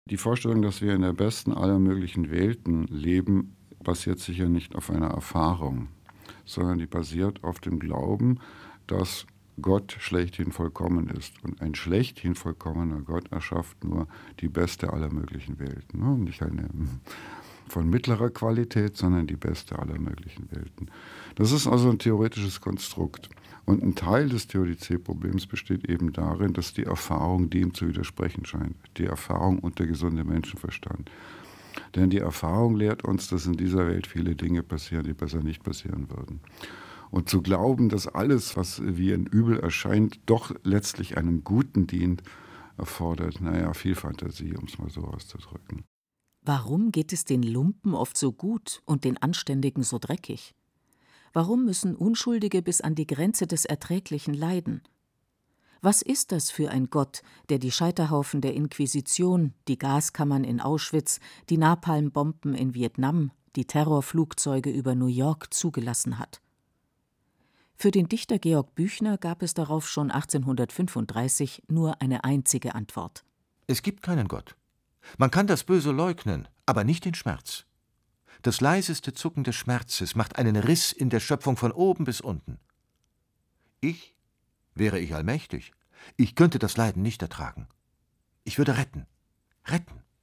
Die Vorstellung, dass wir in der besten aller möglichen Welten leben, basiert sicher nicht auf einer Erfahrung, sondern die basiert auf dem Glauben, dass Gott schlechthin vollkommen ist. Und ein schlechthin vollkommener Gott erschafft nur die beste aller möglichen Welten. Ne? Nicht eine von mittlerer Qualität, sondern die beste aller möglichen Welten. Das ist also ein theoretisches Konstrukt. Und ein Teil des Theodizee-Problems besteht eben darin, dass die Erfahrung dem zu widersprechen scheint. Die Erfahrung und der gesunde Menschenverstand. Denn die Erfahrung lehrt uns, dass in dieser Welt viele Dinge passieren, die besser nicht passieren würden. Und zu glauben, dass alles, was wie ein Übel erscheint, doch letztlich einem Guten dient, erfordert, viel Fantasie, um es mal so auszudrücken. Warum geht es den Lumpen oft so gut und den Anständigen so dreckig? Warum müssen Unschuldige bis an die Grenze des Erträglichen leiden? Was ist das für ein Gott, der die Scheiterhaufen der Inquisition, die Gaskammern in Auschwitz, die Napalmbomben in Vietnam, die Terrorflugzeuge über New York zugelassen hat? Für den Dichter Georg Büchner gab es darauf schon 1835 nur eine einzige Antwort. Es gibt keinen Gott. Man kann das Böse leugnen, aber nicht den Schmerz. Das leiseste Zucken des Schmerzes macht einen Riss in der Schöpfung von oben bis unten. Wäre ich allmächtig, ich könnte das Leiden nicht ertragen. Ich würde retten.